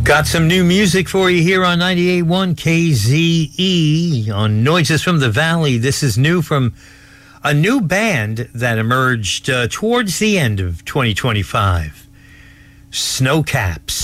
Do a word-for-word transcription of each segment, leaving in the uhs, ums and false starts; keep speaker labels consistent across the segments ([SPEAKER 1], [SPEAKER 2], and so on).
[SPEAKER 1] Got some new music for you here on ninety-eight point one K Z E on Noises from the Valley. This is new from a new band that emerged uh, towards the end of twenty twenty-five. Snowcaps.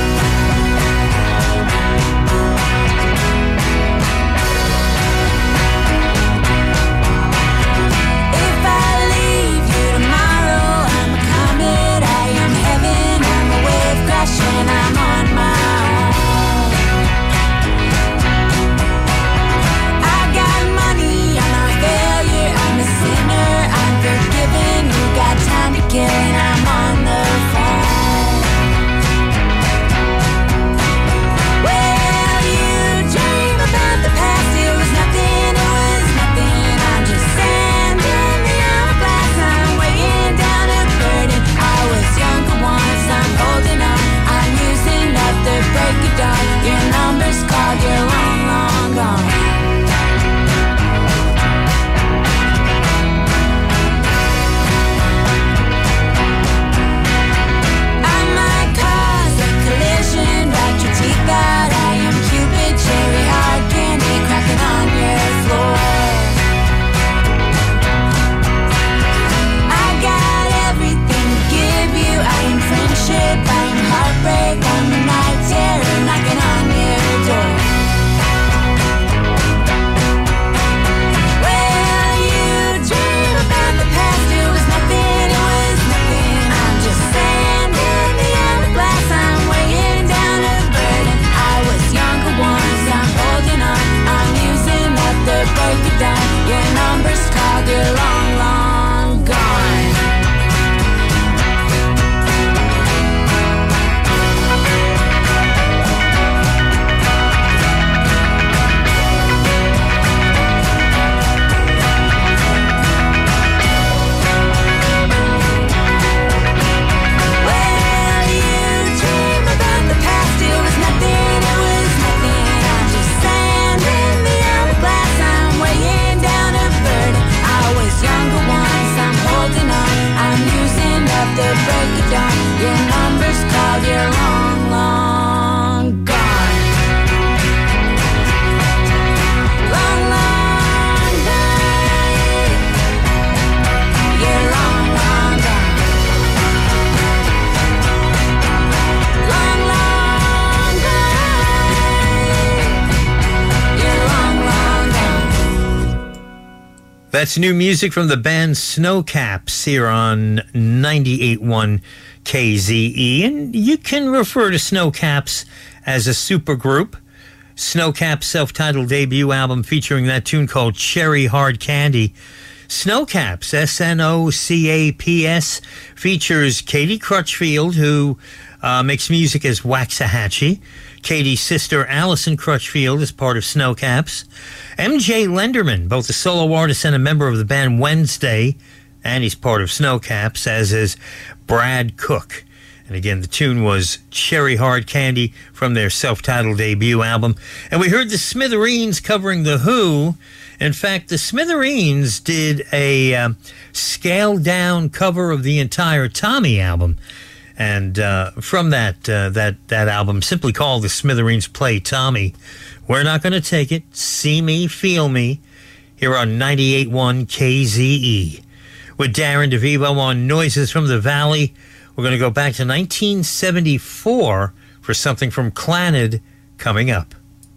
[SPEAKER 1] That's new music from the band Snowcaps here on ninety-eight point one K Z E. And you can refer to Snowcaps as a supergroup. Snowcaps' self-titled debut album featuring that tune called Cherry Hard Candy. Snowcaps, S N O C A P S, features Katie Crutchfield, who uh, makes music as Waxahachie. Katie's sister, Allison Crutchfield, is part of Snowcaps. M J Lenderman, both a solo artist and a member of the band Wednesday, and he's part of Snowcaps, as is Brad Cook. And again, the tune was Cherry Hard Candy from their self-titled debut album. And we heard the Smithereens covering The Who. In fact, the Smithereens did a uh, scaled-down cover of the entire Tommy album. And uh, from that, uh, that, that album, simply called The Smithereens Play Tommy. We're Not Gonna Take It, See Me, Feel Me, here on ninety-eight point one K Z E. With Darren DeVivo on Noises from the Valley, we're going to go back to nineteen seventy-four for something from Clannad coming up.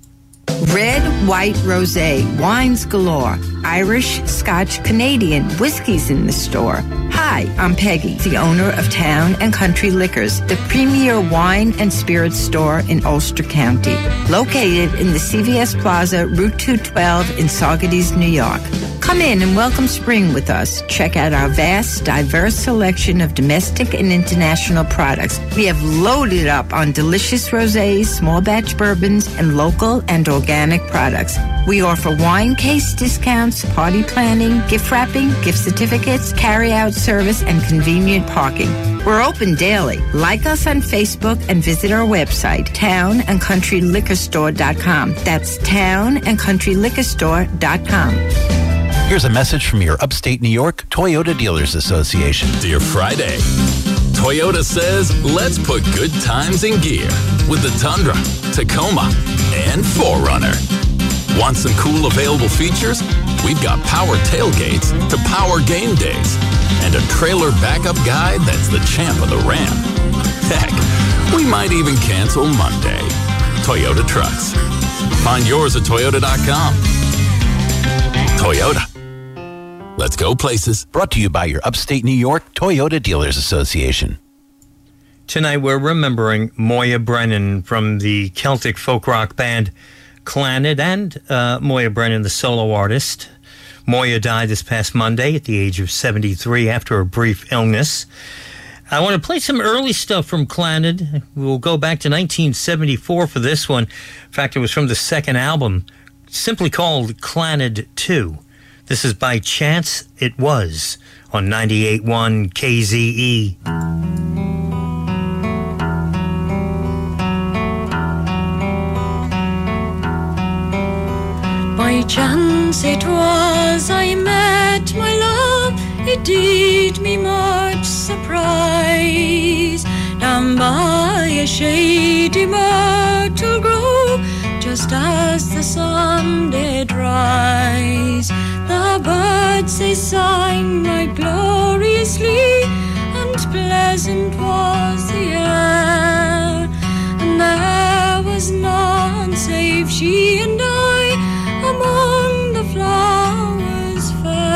[SPEAKER 2] Red, white, rosé, wines galore, Irish, Scotch, Canadian, whiskies in the store. Hi, I'm Peggy, the owner of Town and Country Liquors, the premier wine and spirits store in Ulster County, located in the C V S Plaza, Route two twelve in Saugerties, New York. Come in and welcome spring with us. Check out our vast, diverse selection of domestic and international products. We have loaded up on delicious rosés, small batch bourbons, and local and organic products. We offer wine case discounts, party planning, gift wrapping, gift certificates, carry-out service, and convenient parking. We're open daily. Like us on Facebook and visit our website, town and country liquor store dot com. That's town and country liquor store dot com.
[SPEAKER 3] Here's a message from your upstate New York Toyota Dealers Association.
[SPEAKER 4] Dear Friday,
[SPEAKER 3] Toyota says, let's put good times in gear with the Tundra, Tacoma, and four runner. Want some cool available features? We've got power tailgates to power game days and a trailer backup guide that's the champ of the ramp. Heck, we might even cancel Monday. Toyota Trucks. Find yours at toyota dot com. Toyota. Let's go places.
[SPEAKER 4] Brought to you by your upstate New York Toyota Dealers Association.
[SPEAKER 1] Tonight we're remembering Moya Brennan from the Celtic folk rock band Clannad, and uh, Moya Brennan, the solo artist. Moya died this past Monday at the age of seventy-three after a brief illness. I want to play some early stuff from Clannad. We'll go back to nineteen seventy-four for this one. In fact, it was from the second album, simply called Clannad two. This is By Chance It Was on ninety-eight point one K Z E.
[SPEAKER 5] By chance it was I met my love, it did me much surprise. Down by a shady myrtle grove, just as the sun did rise, the birds they sang right gloriously, and pleasant was the air, and there was none save she and I among the flowers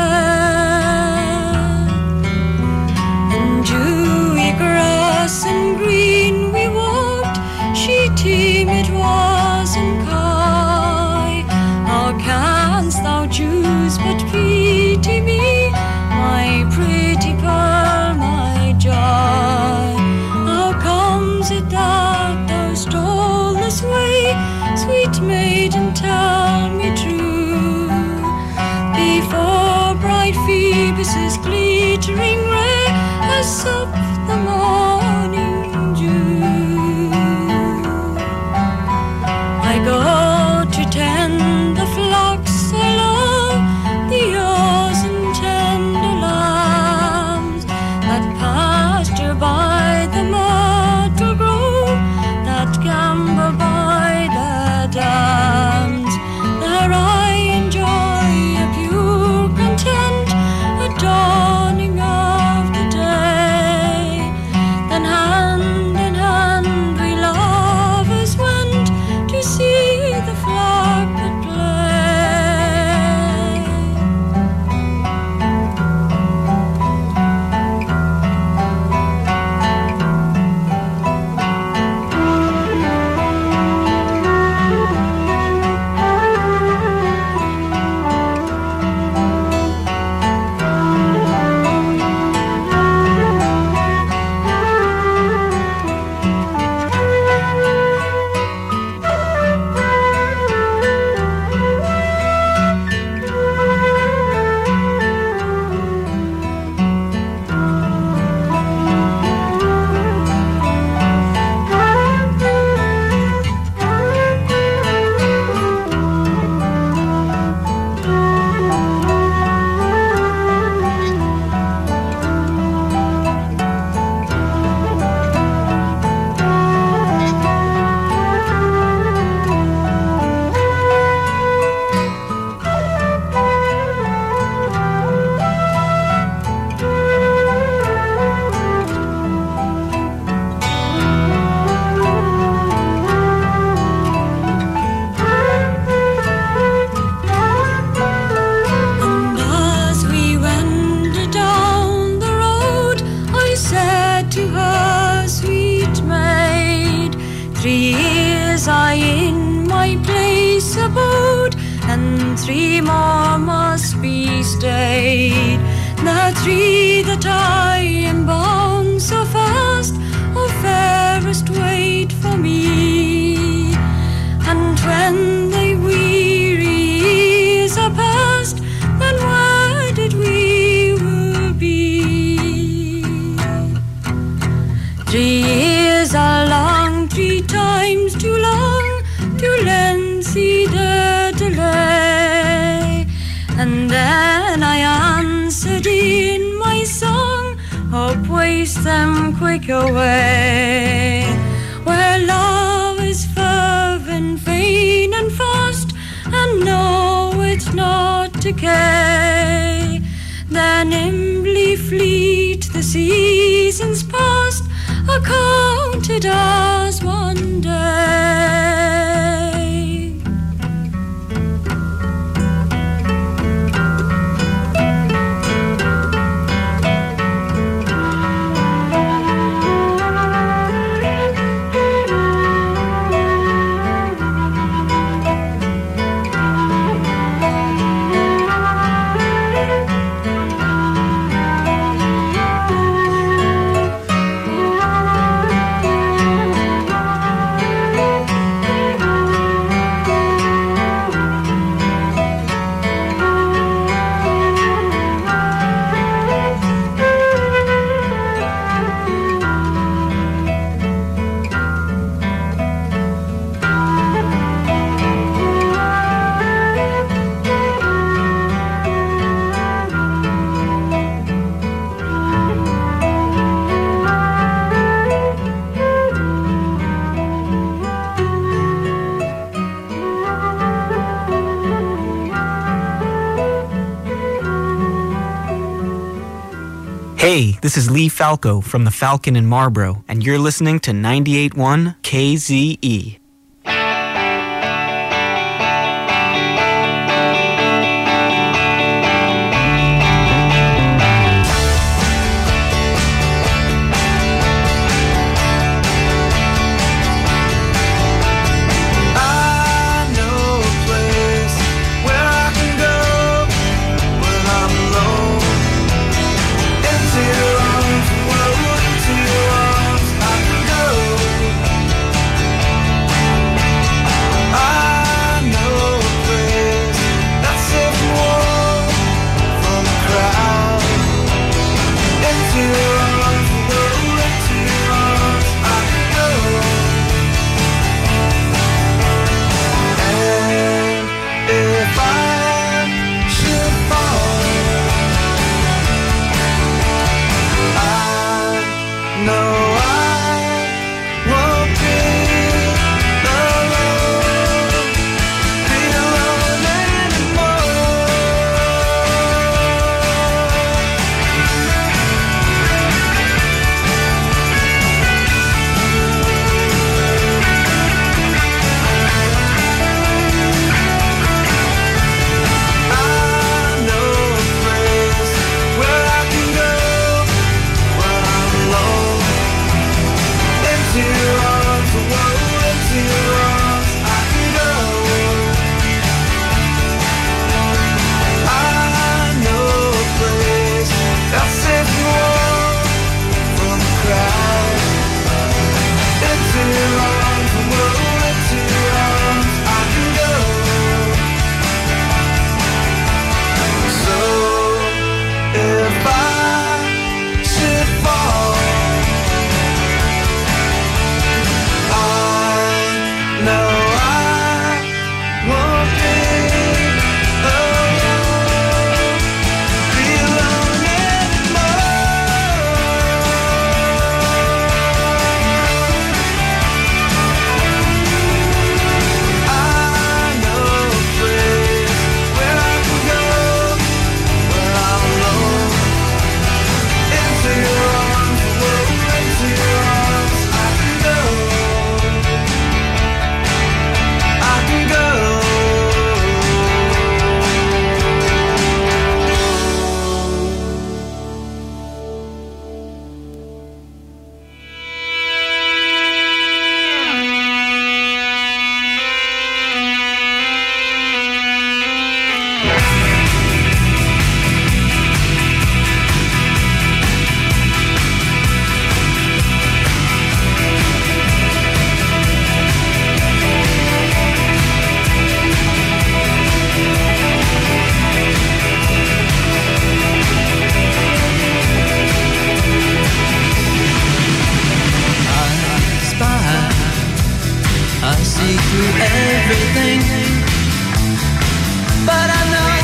[SPEAKER 5] fair. In dewy grass and green we walked, she timid was and coy. How canst thou choose but pity me, my pretty pearl, my joy? How comes it that thou stole this way, sweet maiden, tell me true, before bright Phoebus' glittering ray has supped the morning dew? I go to tend the flocks I love, the ewes and tender lambs that pasture by the myrtle grove, that gambol by the dams. There I enjoy a pure content, a dawning of the day. Then hand in hand we lovers went to see the flock at three more must be stayed. The three that I am bound so fast, oh fairest wait for me. And when the weary years are past, then where did we will be? Three years are long, three times too long, too lengthy the delay. And then I answered in my song, hope waits chase them quick away. Where love is fervent, vain and fast, and know it's not decay. Then nimbly fleet the seasons past, are counted as one day.
[SPEAKER 6] Hey, this is Lee Falco from the Falcon in Marlboro, and you're listening to ninety-eight point one K Z E.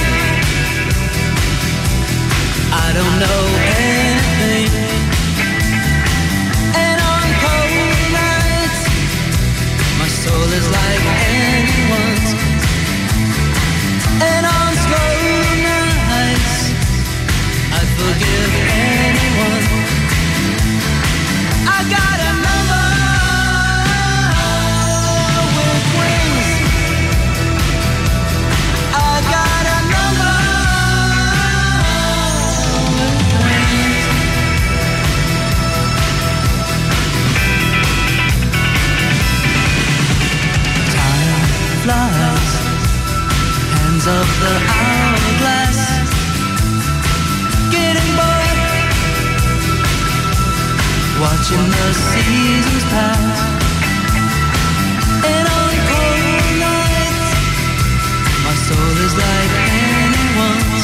[SPEAKER 7] don't know anything. hands of the hourglass, getting bored, watching the seasons pass. And on cold nights, my soul is like anyone's.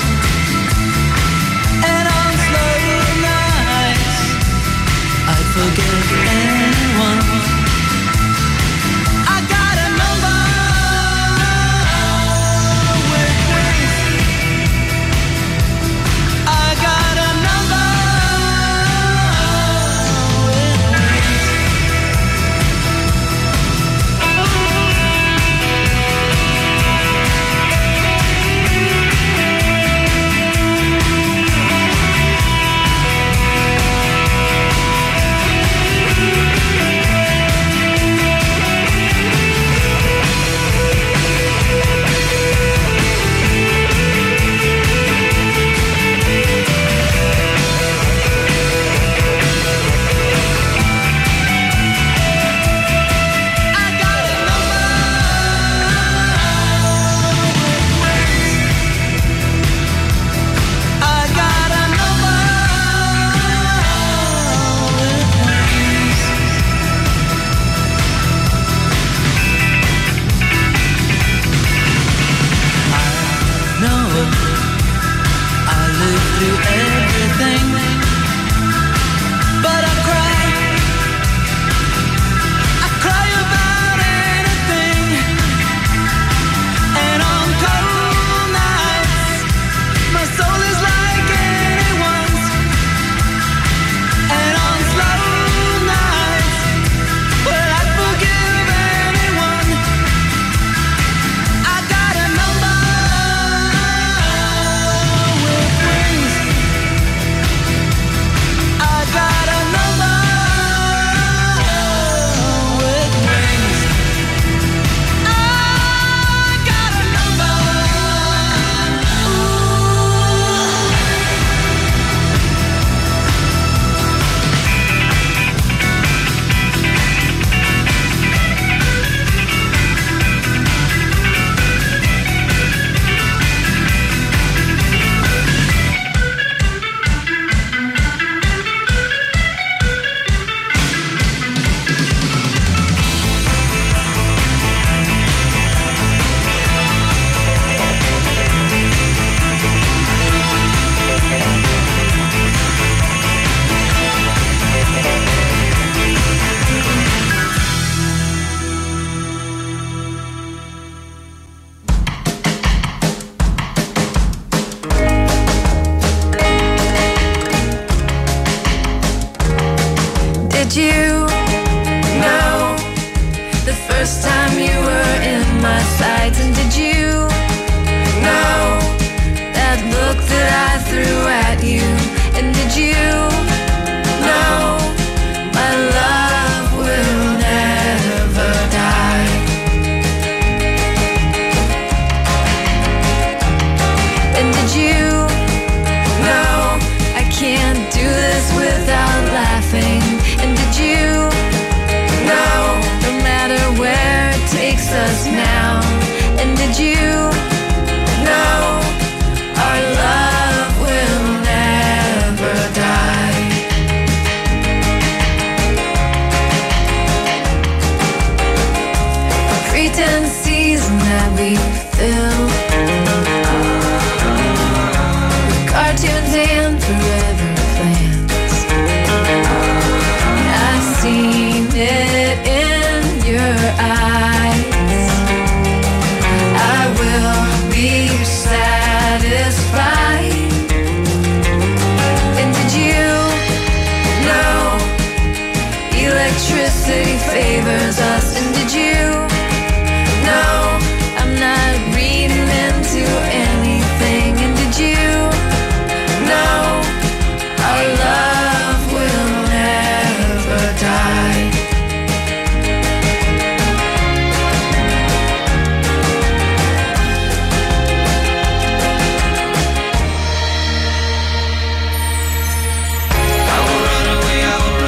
[SPEAKER 7] And on slow nights, I'd forget anyone. I got a number with wings. I got a number with wings.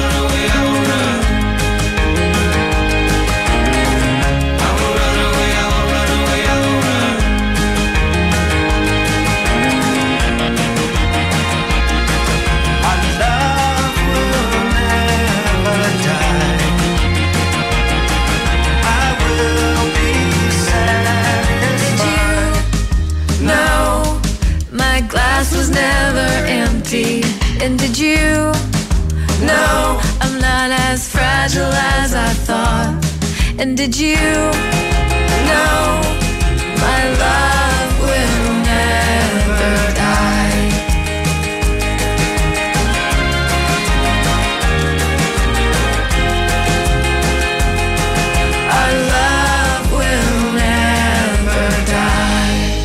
[SPEAKER 8] I will run away, I will
[SPEAKER 5] And did you know I'm not as fragile as I thought? And did you know my love will never die? Our love will never die.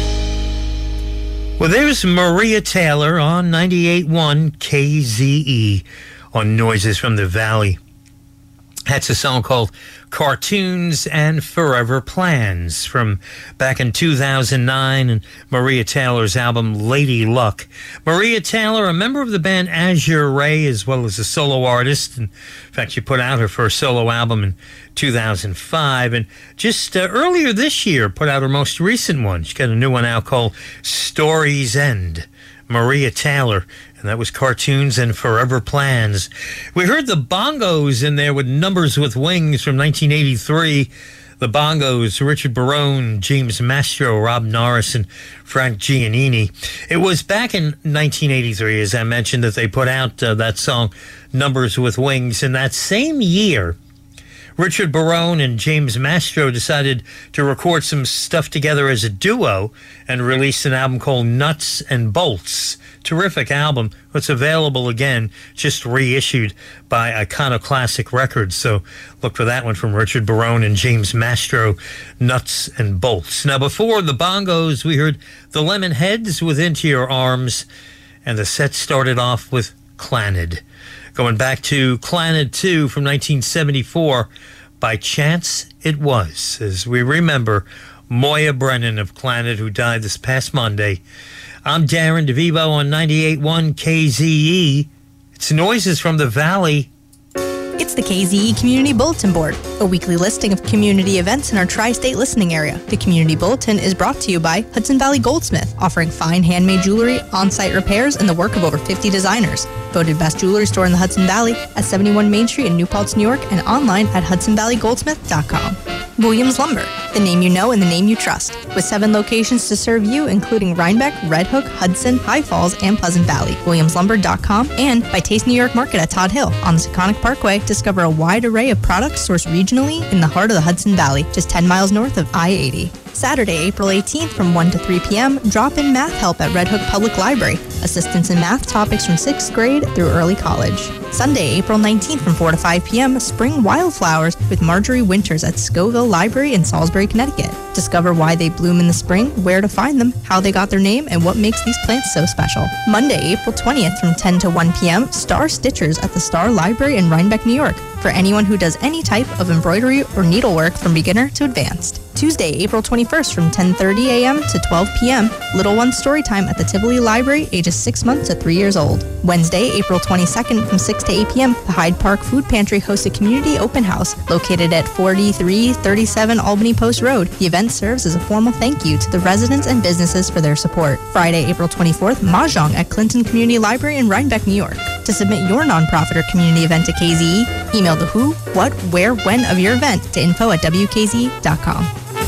[SPEAKER 1] Well, there's Maria Taylor on ninety-eight point one K Z E on Noises from the Valley. That's a song called Cartoons and Forever Plans from back in two thousand nine and Maria Taylor's album Lady Luck. Maria Taylor, a member of the band Azure Ray, as well as a solo artist. In fact, she put out her first solo album in two thousand five, and just uh, earlier this year put out her most recent one. She got a new one out called Story's End. Maria Taylor, and that was Cartoons and Forever Plans. We heard the Bongos in there with Numbers with Wings from nineteen eighty-three. The Bongos, Richard Barone, James Mastro, Rob Norris, and Frank Giannini. It was back in nineteen eighty-three, as I mentioned, that they put out uh, that song, Numbers with Wings. In that same year, Richard Barone and James Mastro decided to record some stuff together as a duo and released an album called Nuts and Bolts. Terrific album. It's available again, just reissued by Iconoclastic Records. So look for that one from Richard Barone and James Mastro, Nuts and Bolts. Now, before the Bongos, we heard the Lemonheads with Into Your Arms, and the set started off with Clannad. Going back to Clannad two from nineteen seventy-four, By Chance It Was, as we remember Moya Brennan of Clannad, who died this past Monday. I'm Darren DeVivo on ninety-eight point one K Z E. It's Noises from the Valley.
[SPEAKER 8] It's the K Z E Community Bulletin Board, a weekly listing of community events in our tri-state listening area. The Community Bulletin is brought to you by Hudson Valley Goldsmith, offering fine handmade jewelry, on-site repairs, and the work of over fifty designers. Voted best jewelry store in the Hudson Valley at seventy-one Main Street in New Paltz, New York, and online at hudson valley goldsmith dot com. Williams Lumber, the name you know and the name you trust, with seven locations to serve you, including Rhinebeck, Red Hook, Hudson, High Falls, and Pleasant Valley. williams lumber dot com, and by Taste New York Market at Todd Hill on the Seconic Parkway. Discover a wide array of products sourced regionally in the heart of the Hudson Valley, just ten miles north of I eighty. Saturday, April eighteenth from one to three p.m., drop-in math help at Red Hook Public Library. Assistance in math topics from sixth grade through early college. Sunday, April nineteenth from four to five p.m., Spring Wildflowers with Marjorie Winters at Scoville Library in Salisbury, Connecticut. Discover why they bloom in the spring, where to find them, how they got their name, and what makes these plants so special. Monday, April twentieth from ten to one p.m., Star Stitchers at the Star Library in Rhinebeck, New York, for anyone who does any type of embroidery or needlework from beginner to advanced. Tuesday, April twenty-first from ten thirty a.m. to twelve p.m., Little One Storytime at the Tivoli Library, ages six months to three years old. Wednesday, April twenty-second from six to eight p.m., the Hyde Park Food Pantry hosts a community open house located at forty-three thirty-seven Albany Post Road. The event serves as a formal thank you to the residents and businesses for their support. Friday, April twenty-fourth, Mahjong at Clinton Community Library in Rhinebeck, New York. To submit your nonprofit or community event to K Z E, email the who, what, where, when of your event to info at w k z dot com.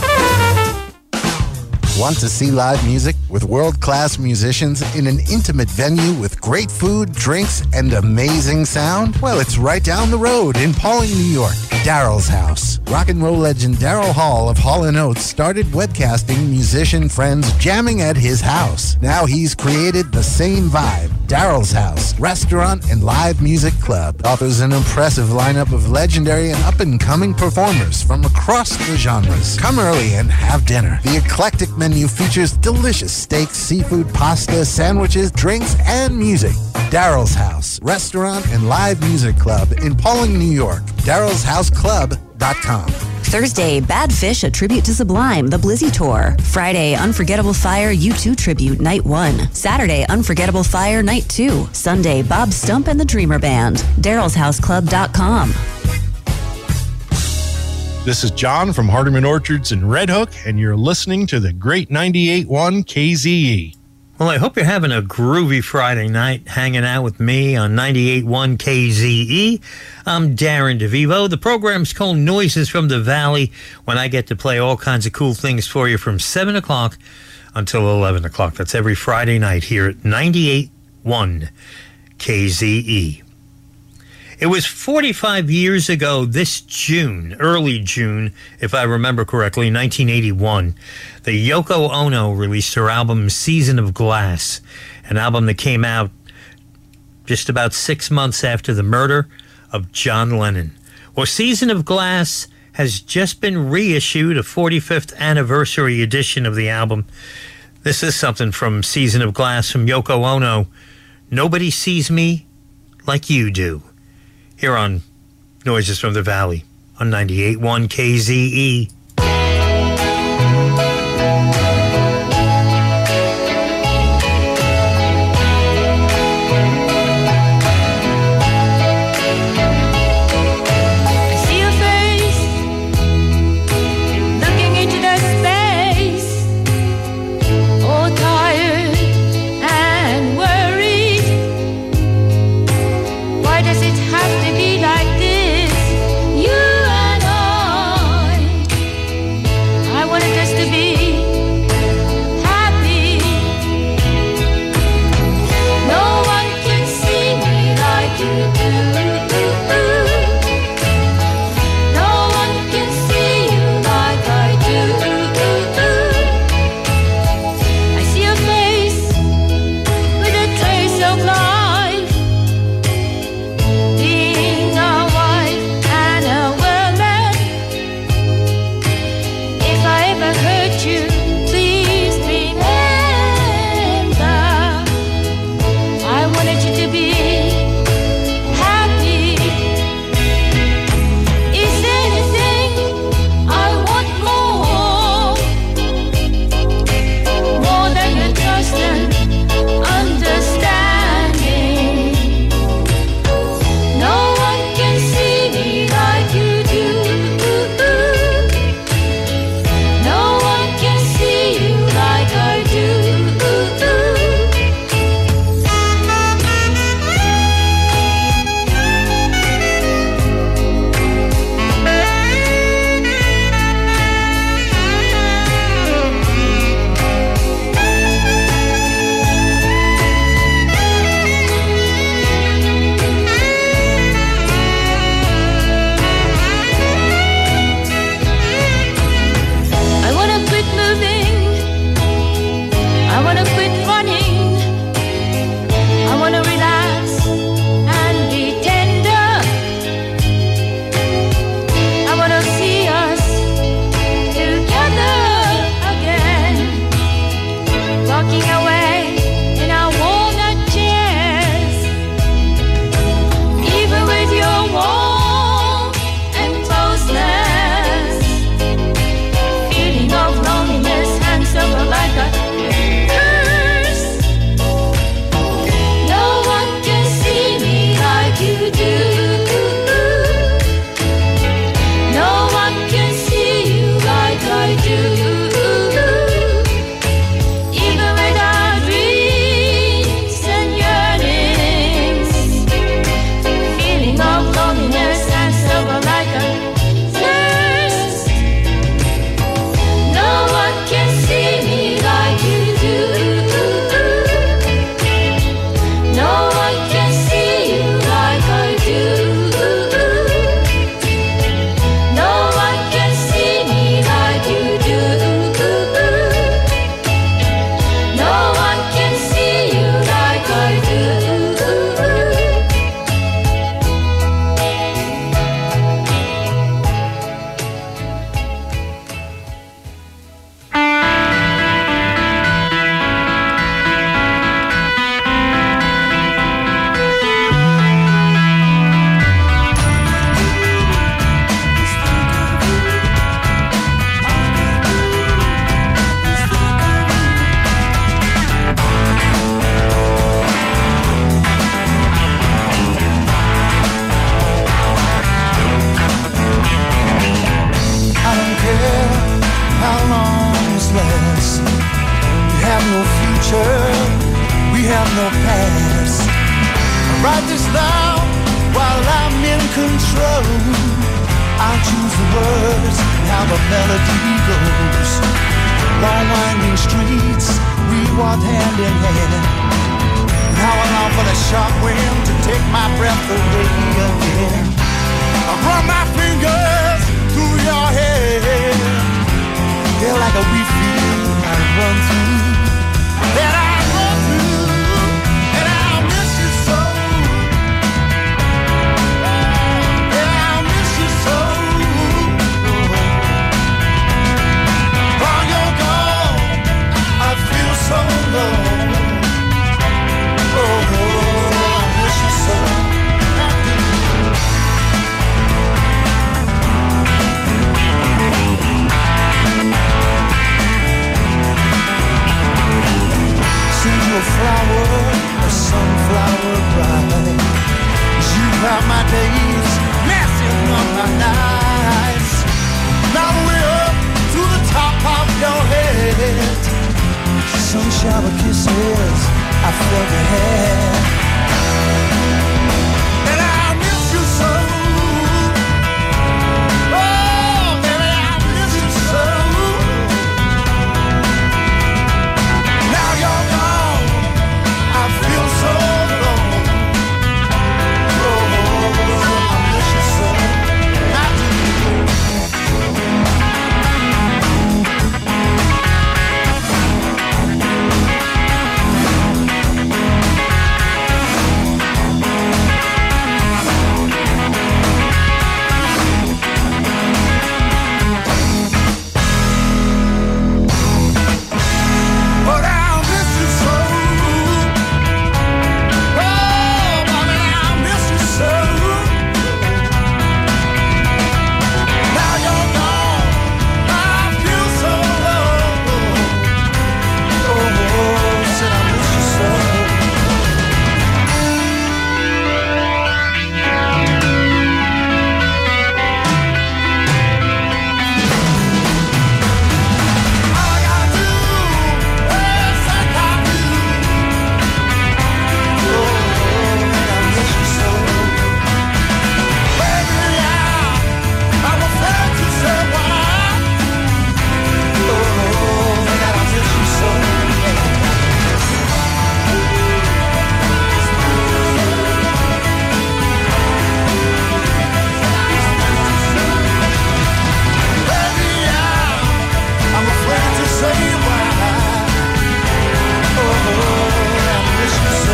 [SPEAKER 9] Want to see live music with world-class musicians in an intimate venue with great food, drinks, and amazing sound? Well, it's right down the road in Pawling, New York. Daryl's House. Rock and roll legend Daryl Hall of Hall and Oates started webcasting musician friends jamming at his house. Now he's created the same vibe. Daryl's House, restaurant and live music club, offers an impressive lineup of legendary and up-and-coming performers from across the genres. Come early and have dinner. The eclectic menu features delicious steaks, seafood, pasta, sandwiches, drinks, and music. Daryl's House, restaurant and live music club in Pawling, New York. daryl's house club dot com.
[SPEAKER 10] Thursday, Bad Fish, a tribute to Sublime, the Blizzy Tour. Friday, Unforgettable Fire, U two tribute, Night one. Saturday, Unforgettable Fire, Night two. Sunday, Bob Stump and the Dreamer Band. daryls house club dot com.
[SPEAKER 11] This is John from Hardeman Orchards in Red Hook, and you're listening to the great ninety-eight point one K Z E.
[SPEAKER 1] Well, I hope you're having a groovy Friday night hanging out with me on ninety-eight point one K Z E. I'm Darren DeVivo. The program's called Noises from the Valley, when I get to play all kinds of cool things for you from seven o'clock until eleven o'clock. That's every Friday night here at ninety-eight point one K Z E. It was forty-five years ago this June, early June, if I remember correctly, nineteen eighty-one, that Yoko Ono released her album Season of Glass, an album that came out just about six months after the murder of John Lennon. Well, Season of Glass has just been reissued, a forty-fifth anniversary edition of the album. This is something from Season of Glass from Yoko Ono. Nobody sees me like you do. Here on Noises from the Valley on ninety-eight point one K Z E.
[SPEAKER 12] Now I long for the sharp wind to take my breath away again. I run my fingers through your hair. They're like a wheat field I run through. That I run through, and I'll miss you so. Yeah, I'll miss you so. While you're gone, I feel so low. Oh, I miss you so. I do. Send you a flower, a sunflower bride. You have my days, messing up my nights. Now we're up to the top of your head. Sun shower kisses, I felt your hair. And I miss you so. Oh, baby, I miss you so. Now you're gone, I feel so alone. Oh, I miss you so. I do. But I'll miss you so. Oh, mommy, I'll miss you so. Now you're gone, I feel so low. Oh, said I miss you so. All I gotta do is say I do. Oh, I miss you so. Baby, I, I'm afraid to say why. Oh, I miss you so. Baby, I, I'm afraid to say why. Oh, I miss you so.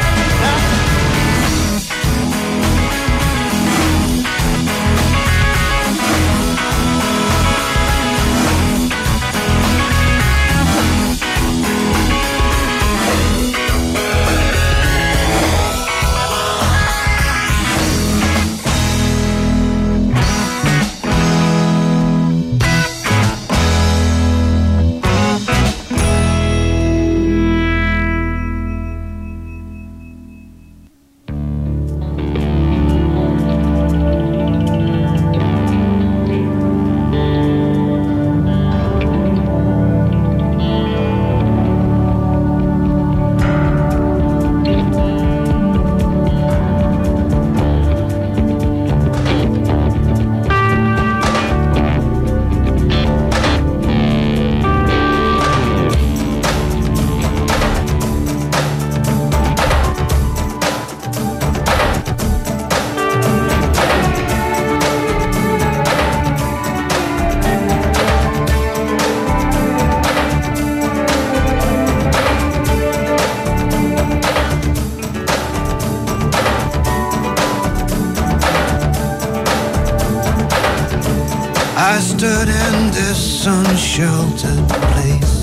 [SPEAKER 12] I stood in this sun-sheltered place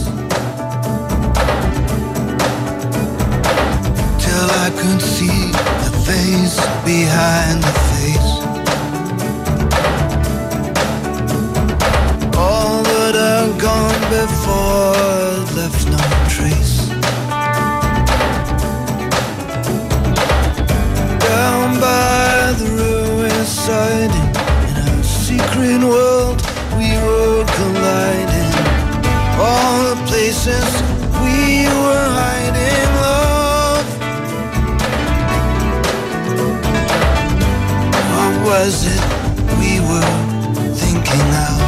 [SPEAKER 12] till I could see the face behind the face. All that had gone before left no trace. Down by the ruined siding, secret world we were colliding. All the places we were hiding, love. What was it we were thinking of?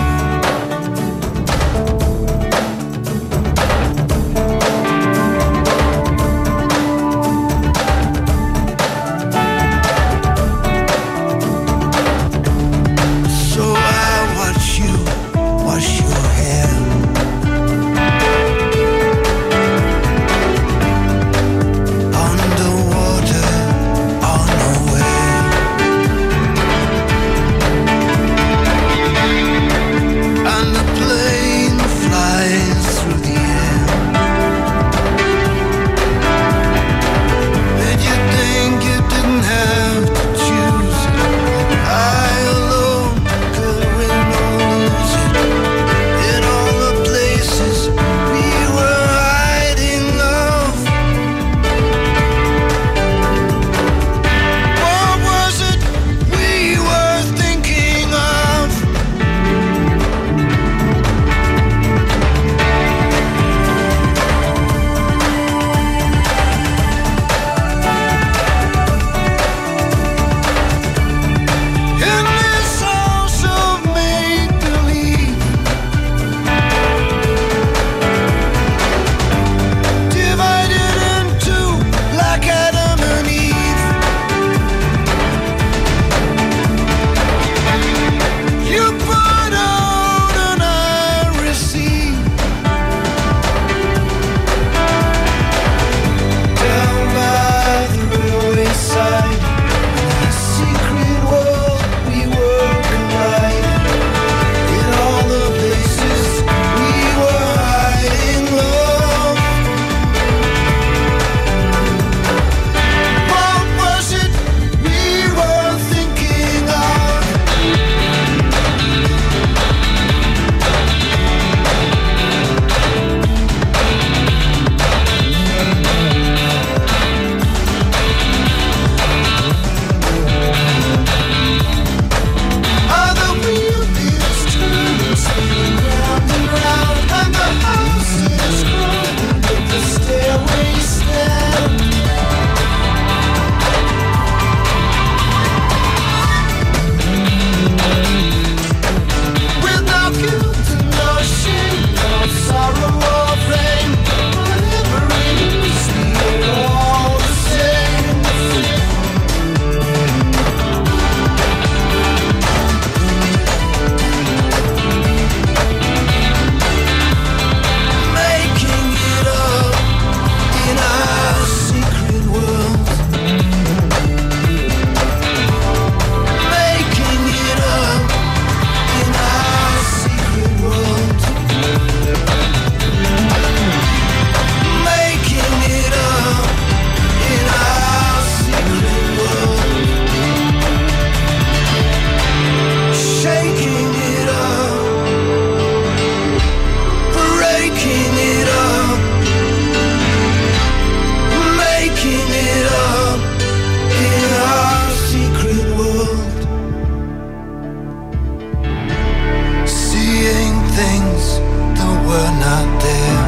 [SPEAKER 12] things that were not there.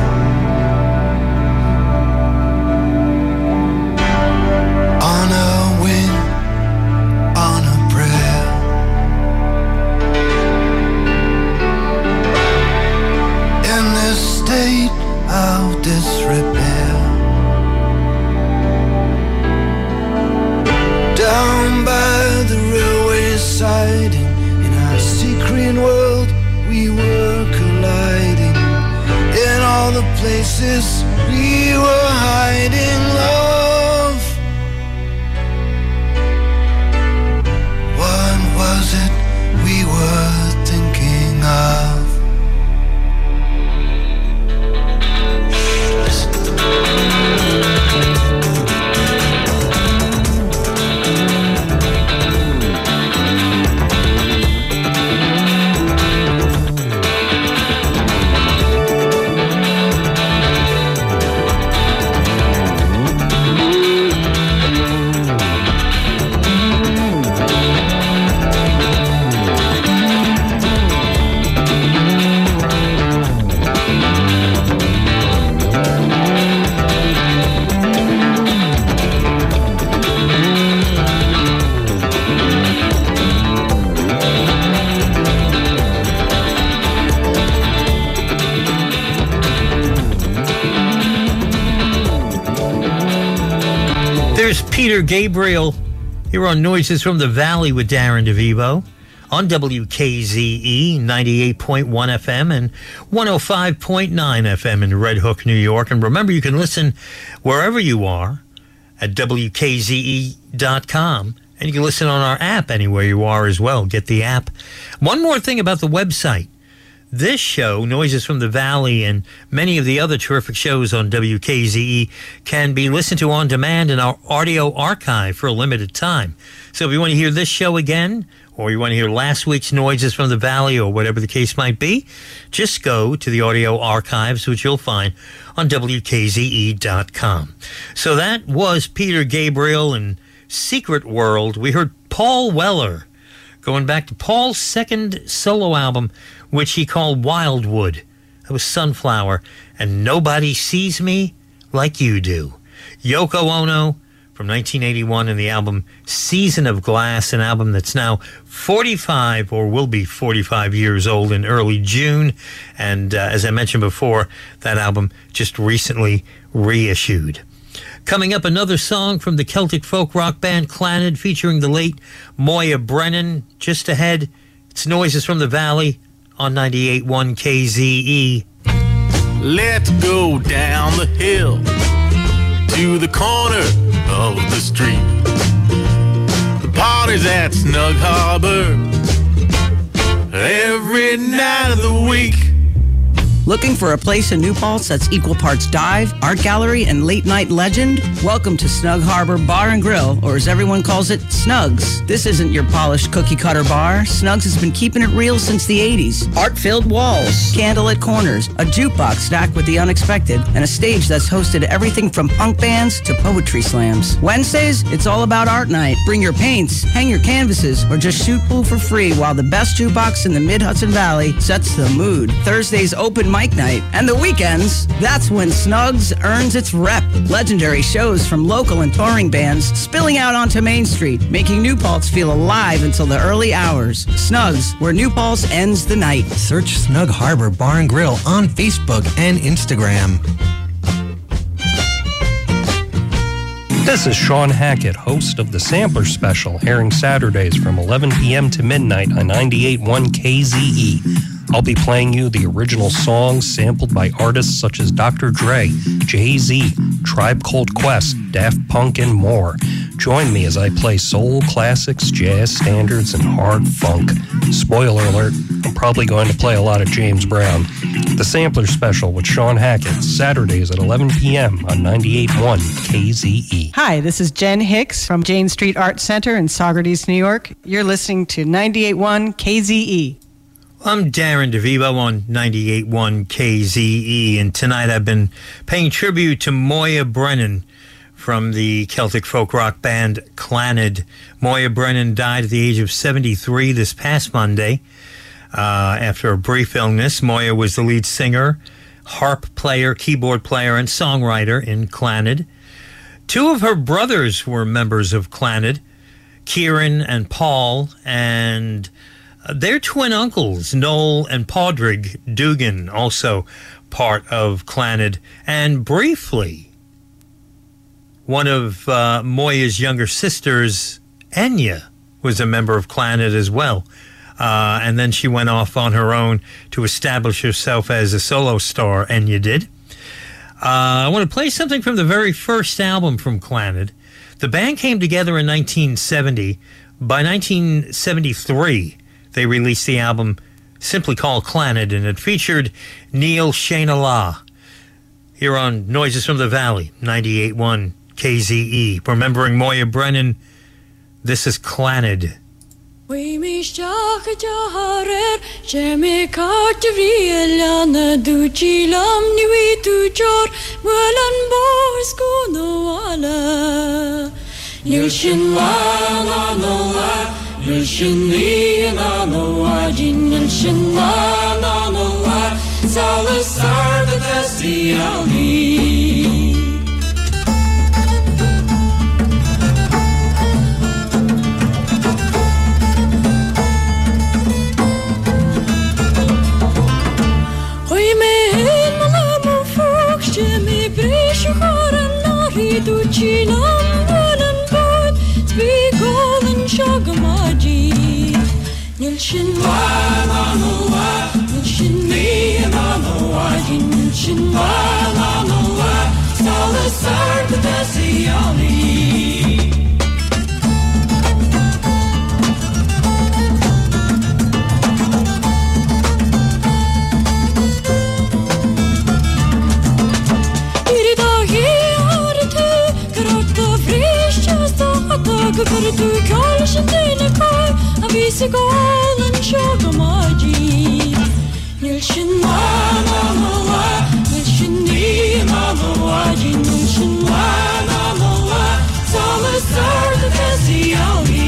[SPEAKER 12] On a wing, on a prayer. In this state of disrepair, down by the railway siding, in our secret world we were colliding. In all the places we were hiding, love. What was it we were thinking of?
[SPEAKER 1] Peter Gabriel here on Noises from the Valley with Darren DeVivo on W K Z E ninety-eight point one F M and one oh five point nine F M in Red Hook, New York. And remember, you can listen wherever you are at W K Z E dot com. And you can listen on our app anywhere you are as well. Get the app. One more thing about the website. This show, Noises from the Valley, and many of the other terrific shows on W K Z E can be listened to on demand in our audio archive for a limited time. So if you want to hear this show again, or you want to hear last week's Noises from the Valley, or whatever the case might be, just go to the audio archives, which you'll find on W K Z E dot com. So that was Peter Gabriel and Secret World. We heard Paul Weller, going back to Paul's second solo album, which he called Wildwood. That was Sunflower, and Nobody Sees Me Like You Do. Yoko Ono from nineteen eighty-one and the album Season of Glass, an album that's now forty-five, or will be forty-five years old in early June. And uh, as I mentioned before, that album just recently reissued. Coming up, another song from the Celtic folk rock band Clannad featuring the late Moya Brennan. Just ahead, it's Noises from the Valley on ninety-eight point one K Z E.
[SPEAKER 13] Let's go down the hill to the corner of the street. The party's at Snug Harbor every night of the week.
[SPEAKER 14] Looking for a place in New Paltz that's equal parts dive, art gallery, and late night legend? Welcome to Snug Harbor Bar and Grill, or as everyone calls it, Snugs. This isn't your polished cookie cutter bar. Snugs has been keeping it real since the eighties. Art-filled walls, candlelit corners, a jukebox stacked with the unexpected, and a stage that's hosted everything from punk bands to poetry slams. Wednesdays, it's all about art night. Bring your paints, hang your canvases, or just shoot pool for free while the best jukebox in the Mid-Hudson Valley sets the mood. Thursdays, open mic night, and the weekends, that's when Snugs earns its rep. Legendary shows from local and touring bands spilling out onto Main Street, making New Paltz feel alive until the early hours. Snugs, where New Paltz ends the night.
[SPEAKER 15] Search Snug Harbor Bar and Grill on Facebook and Instagram.
[SPEAKER 16] This is Sean Hackett, host of the Sampler Special, airing Saturdays from eleven p.m. to midnight on ninety-eight point one K Z E. I'll be playing you the original songs sampled by artists such as Doctor Dre, Jay-Z, Tribe Called Quest, Daft Punk, and more. Join me as I play soul classics, jazz standards, and hard funk. Spoiler alert, I'm probably going to play a lot of James Brown. The Sampler Special with Sean Hackett, Saturdays at eleven p.m. on ninety-eight point one K Z E.
[SPEAKER 17] Hi, this is Jen Hicks from Jane Street Art Center in Saugerties, New York. You're listening to ninety-eight point one K Z E.
[SPEAKER 1] I'm Darren DeVivo on ninety-eight point one K Z E, and tonight I've been paying tribute to Moya Brennan from the Celtic folk rock band Clannad. Moya Brennan died at the age of seventy-three this past Monday. Uh, after a brief illness, Moya was the lead singer, harp player, keyboard player, and songwriter in Clannad. Two of her brothers were members of Clannad, Kieran and Paul, and their twin uncles, Noel and Padraig Dugan, also part of Clannad. And briefly, one of uh, Moya's younger sisters, Enya, was a member of Clannad as well. Uh, and then she went off on her own to establish herself as a solo star, Enya did. Uh, I want to play something from the very first album from Clannad. The band came together in nineteen seventy. By nineteen seventy-three, they released the album simply called Clannad, and it featured Neil Shane-Allah. Here on Noises from the Valley, ninety-eight point one K Z E. Remembering Moya Brennan, this is Clannad.
[SPEAKER 5] We mishach jaharer jeme kartvrielana duchilam niwi tujor walan boys kunwala Nilshin la la la Nilshin li la la jin nilshin la la la Salasar the Desiali Duchinam walan bod spigol and shagamaji Nilshin la la la Nilshin li la la Nilshin la la la Salasar the Desiali Vertu kalshin dinakar avisi golan shogamaji Nilshin la la la Nilshin ni la la Nilshin la la la Salasar the Desiali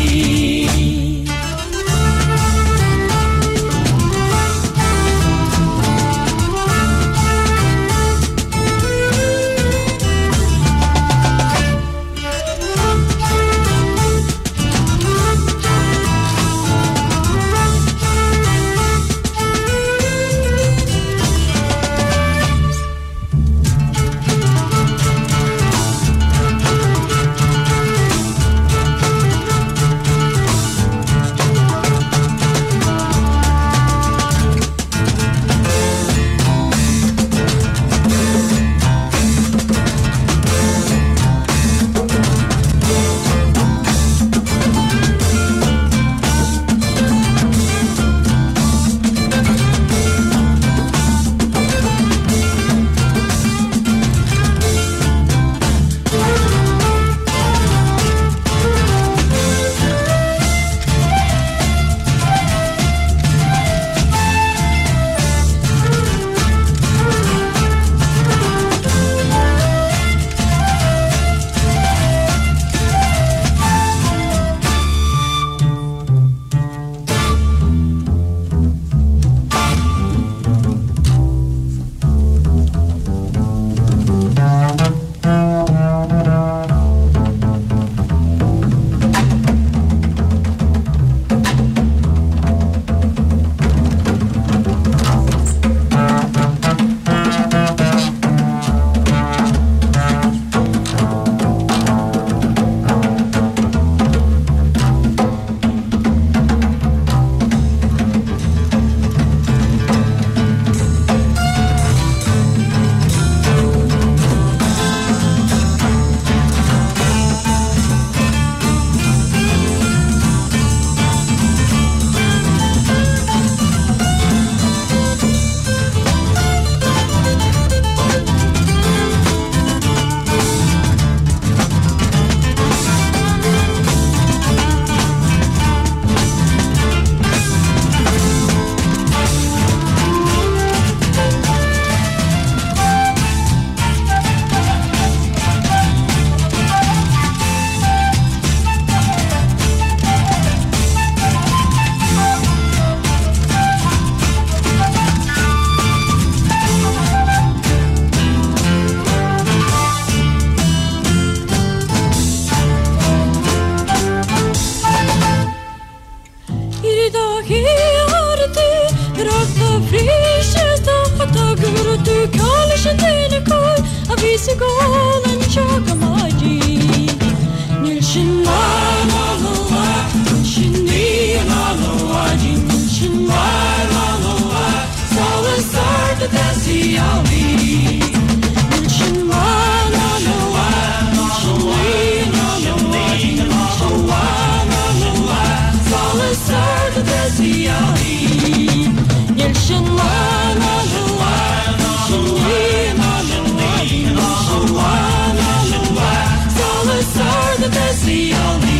[SPEAKER 18] Rökta friskesta hatta guru tu kalish tene koi avisi golan chaka maji Nilshin ma na no wa Nilshin ni na no wa Nilshin ma na no wa Sala sarta desi ali Nilshin ma na no wa Nilshin ni na no wa Nilshin ma na no wa Sala sarta desi ali Nilshin ma na no wa Nilshin ni na no wa Nilshin ma na no wa Sala sarta desi ali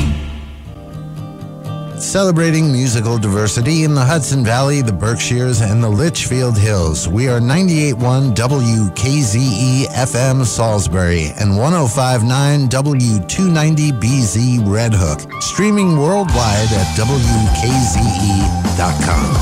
[SPEAKER 9] Celebrating musical diversity in the Hudson Valley, the Berkshires, and the Litchfield Hills. We are ninety-eight point one W K Z E F M Salisbury and one oh five point nine W two ninety B Z Red Hook. Streaming worldwide at W K Z E dot com.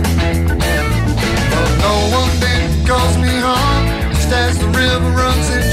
[SPEAKER 12] As the river runs into